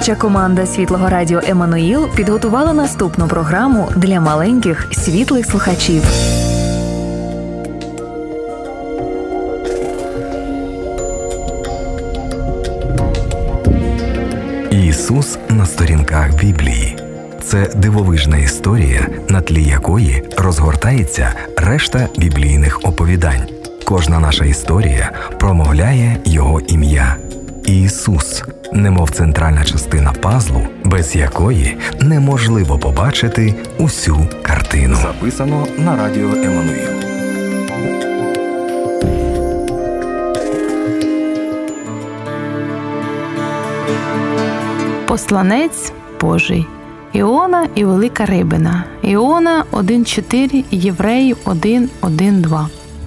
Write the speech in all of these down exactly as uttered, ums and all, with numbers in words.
Творча команда Світлого Радіо «Еммануїл» підготувала наступну програму для маленьких світлих слухачів. Ісус на сторінках Біблії. Це дивовижна історія, на тлі якої розгортається решта біблійних оповідань. Кожна наша історія промовляє Його ім'я – Ісус, немов центральна частина пазлу, без якої неможливо побачити усю картину. Записано на радіо «Еммануїл». Посланець Божий. Іона і велика рибина. Іона один чотири, Євреїв один один два.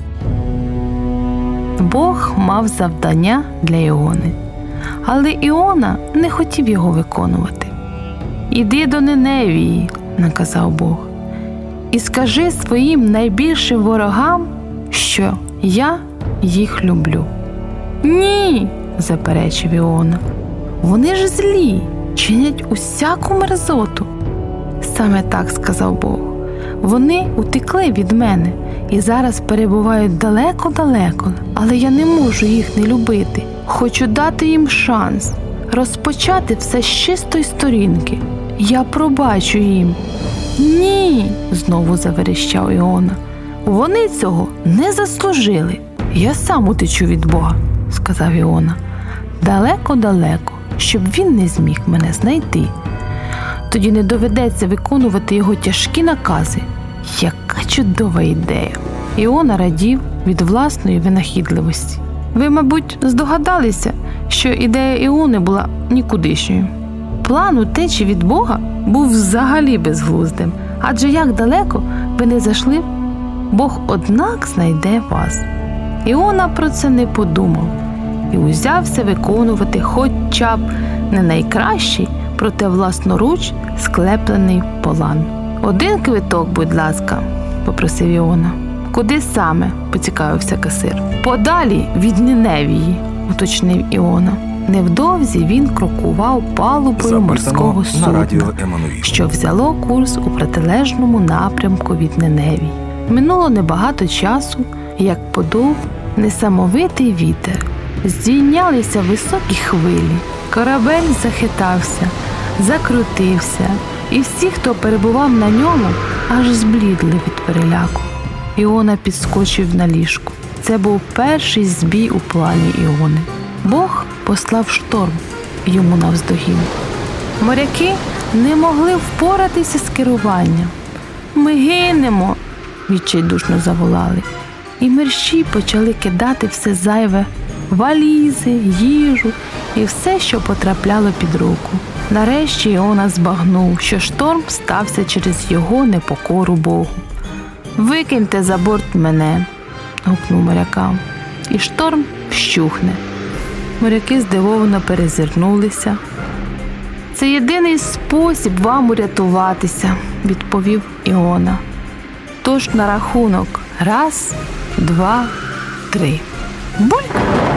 Бог мав завдання для Іони, але Іона не хотів його виконувати. «Іди до Ниневії», – наказав Бог, «і скажи своїм найбільшим ворогам, що я їх люблю». «Ні», – заперечив Іона, – «вони ж злі, чинять усяку мерзоту». Саме так сказав Бог. Вони утекли від мене і зараз перебувають далеко-далеко, але я не можу їх не любити. Хочу дати їм шанс, розпочати все з чистої сторінки. Я пробачу їм. «Ні», – знову заверещав Іона, – «вони цього не заслужили». «Я сам утечу від Бога», – сказав Іона, – «далеко-далеко, щоб він не зміг мене знайти. Тоді не доведеться виконувати його тяжкі накази». Яка чудова ідея! Іона радів від власної винахідливості. Ви, мабуть, здогадалися, що ідея Іони була нікудишньою. План утечі від Бога був взагалі безглуздим, адже як далеко ви не зайшли, Бог однак знайде вас. Іона про це не подумав і узявся виконувати хоча б не найкращий, проте власноруч склеплений план. «Один квиток, будь ласка», – попросив Іона. «Куди саме?» – поцікавився касир. «Подалі від Ниневії», – уточнив Іона. Невдовзі він крокував палубою морського судна, що взяло курс у протилежному напрямку від Ниневії. Минуло небагато часу, як подув несамовитий вітер. Здійнялися високі хвилі, корабель захитався, закрутився, і всі, хто перебував на ньому, аж зблідли від переляку. Іона підскочив на ліжку. Це був перший збій у плані Іони. Бог послав шторм йому навздогін. Моряки не могли впоратися з керуванням. «Ми гинемо!» – відчайдушно заволали. І мерщій почали кидати все зайве – валізи, їжу і все, що потрапляло під руку. Нарешті Іона збагнув, що шторм стався через його непокору Богу. «Викиньте за борт мене!» – гукнув морякам. «І шторм вщухне». Моряки здивовано перезирнулися. «Це єдиний спосіб вам урятуватися», – відповів Іона. «Тож на рахунок. Раз, два, три». Бульк!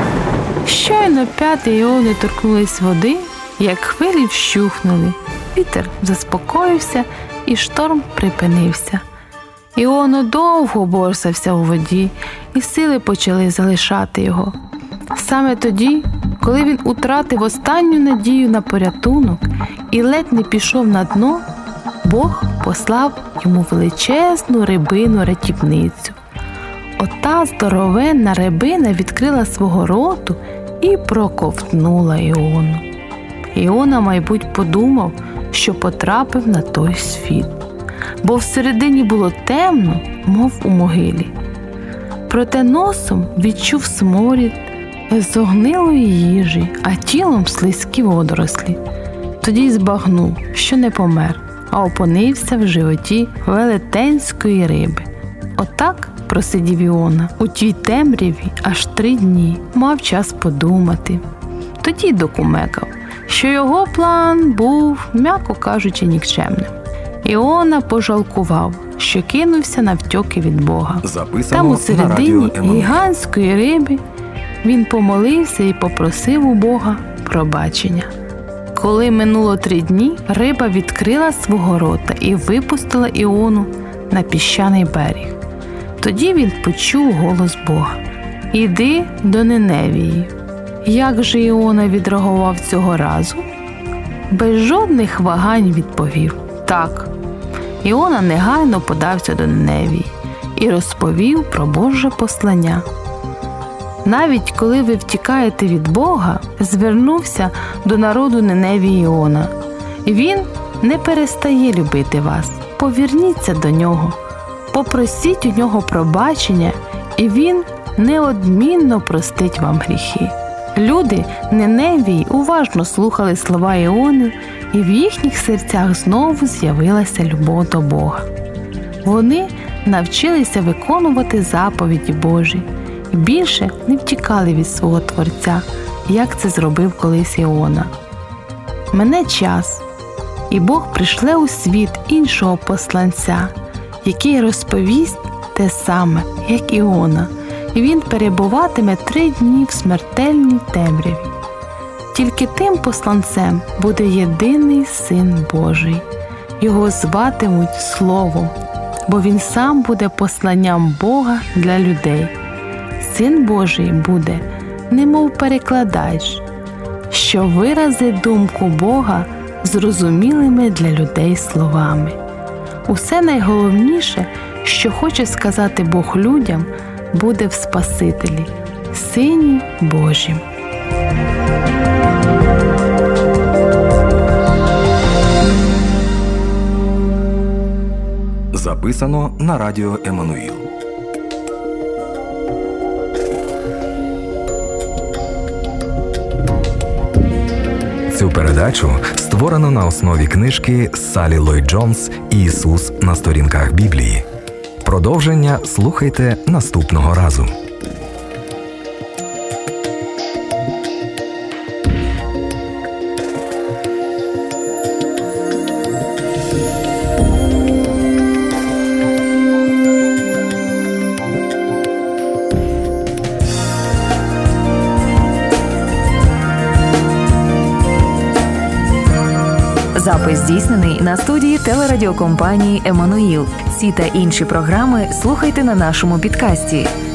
Щойно п'яти Іони торкнулись води, як хвилі вщухнули. Вітер заспокоївся і шторм припинився. Іона довго борсався у воді, і сили почали залишати його. Саме тоді, коли він утратив останню надію на порятунок і ледь не пішов на дно, Бог послав йому величезну рибину-рятівницю. Ота здоровенна рибина відкрила свого роту і проковтнула Іону. Іона, мабуть, подумав, що потрапив на той світ, бо всередині було темно, мов у могилі. Проте носом відчув сморід зогнилої їжі, а тілом слизькі водорослі. Тоді збагнув, що не помер, а опинився в животі велетенської риби. Отак просидів Іона у тій темряві аж три дні, мав час подумати. Тоді докумекав, що його план був, м'яко кажучи, нікчемним. Іона пожалкував, що кинувся навтьоки від Бога. Записано Там у середині гігантської риби він помолився і попросив у Бога пробачення. Коли минуло три дні, риба відкрила свого рота і випустила Іону на піщаний берег. Тоді він почув голос Бога: «Іди до Ниневії». Як же Іона відреагував цього разу? Без жодних вагань відповів: «Так». Іона негайно подався до Ниневії і розповів про Боже послання. Навіть коли ви втікаєте від Бога, звернувся до народу Ниневії Іона. Він не перестає любити вас. Поверніться до нього, попросіть у нього пробачення, і він неодмінно простить вам гріхи. Люди Ниневії уважно слухали слова Іони, і в їхніх серцях знову з'явилася любов до Бога. Вони навчилися виконувати заповіді Божі і більше не втікали від свого Творця, як це зробив колись Іона. Мине час, і Бог пришле у світ іншого посланця, який розповість те саме, як Іона, і він перебуватиме три дні в смертельній темряві. Тільки тим посланцем буде єдиний Син Божий. Його зватимуть Словом, бо він сам буде посланням Бога для людей. Син Божий буде, немов перекладач, що виразить думку Бога зрозумілими для людей словами. Усе найголовніше, що хоче сказати Бог людям, буде в Спасителі, Сині Божім. Записано на радіо Еммануїл. Цю передачу створено на основі книжки Саллі Ллойд Джонс «Ісус на сторінках Біблії». Продовження слухайте наступного разу. Запис здійснений на студії телерадіокомпанії «Еммануїл». Ці та інші програми слухайте на нашому підкасті.